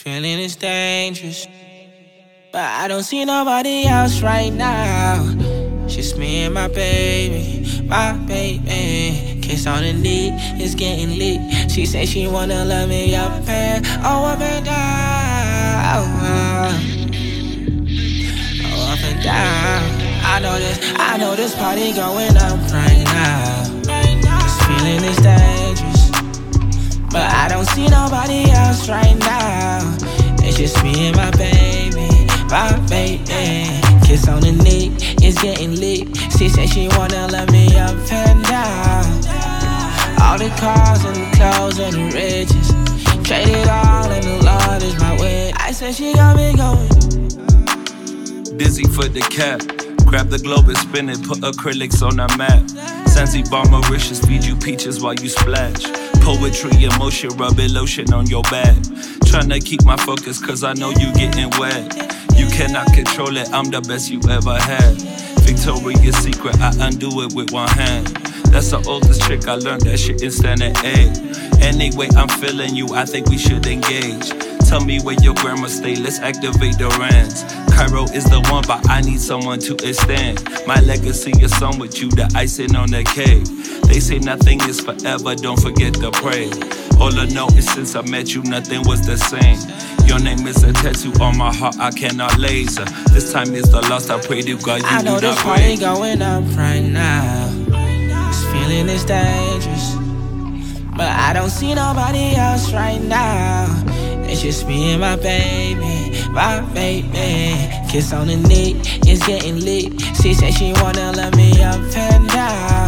feeling is dangerous, but I don't see nobody else right now. Just me and my baby, my baby. Kiss on the knee, it's getting lit. She said she wanna love me up and up and down. Oh, up and down. I know this party going up right now. This feeling is dangerous, but I don't see nobody else right now. It's just me and my baby, my baby. Kiss on the neck, it's getting lit. She said she wanna love me up and down. All the cars and the clothes and the riches, trade it all and the Lord is my way. I said she got me going. Dizzy for the cap, grab the globe and spin it, put acrylics on the map. Zanzibar, Mauritius, feed you peaches while you splash. Poetry, emotion, rubbing lotion on your back. Tryna keep my focus cause I know you getting wet. You cannot control it, I'm the best you ever had. Victoria's Secret, I undo it with one hand. That's the oldest trick, I learned that shit in standard A. Anyway, I'm feeling you, I think we should engage. Tell me where your grandma stay, let's activate the rands. Cairo is the one, but I need someone to extend my legacy is some with you, the icing on the cake. They say nothing is forever, don't forget to pray. All I know is since I met you, nothing was the same. Your name is a tattoo on my heart, I cannot laser. This time is the last, I pray to God you I know do this not party wait. going up right now. This feeling is dangerous, but I don't see nobody else right now. It's just me and my baby, my baby. Kiss on the neck, it's getting lit. She said she wanna love me up and down.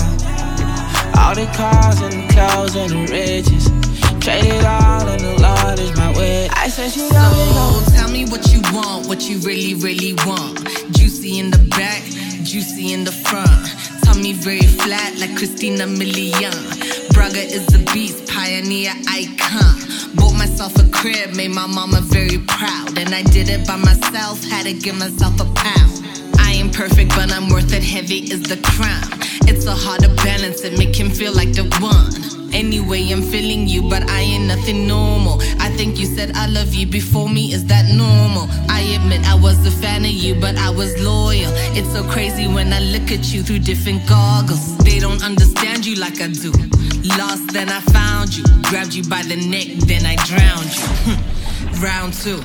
All the cars and the clothes and the riches, trade it all and the Lord is my way. I said she got me going. So tell me what you want, what you really, really want. Juicy in the back, juicy in the front. Tummy very flat like Christina Milian. Braga is the beast, pioneer icon. Bought myself a crib, made my mama very proud. And I did it by myself, had to give myself a pound. I ain't perfect, but I'm worth it, heavy is the crown. It's so hard to balance it, make him feel like the one. Anyway, I'm feeling you, but I ain't nothing normal. I think you said I love you before me, is that normal? I admit I was a fan of you, but I was loyal. It's so crazy when I look at you through different goggles. They don't understand you like I do. Lost, then I found you. Grabbed you by the neck, then I drowned you. Round two.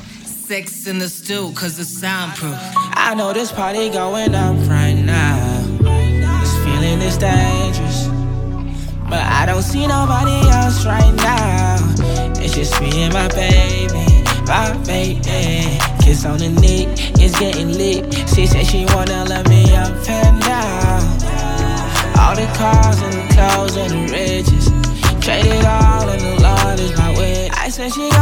Sex in the stew, cause it's soundproof. I know this party going up right now. This feeling is dangerous, but I don't see nobody else right now. It's just me and my baby, my baby. Kiss on the neck, it's getting lit. She said she wanna love me up and down. All the cars and the clothes and the riches, trade it all and the Lord is my way. I said she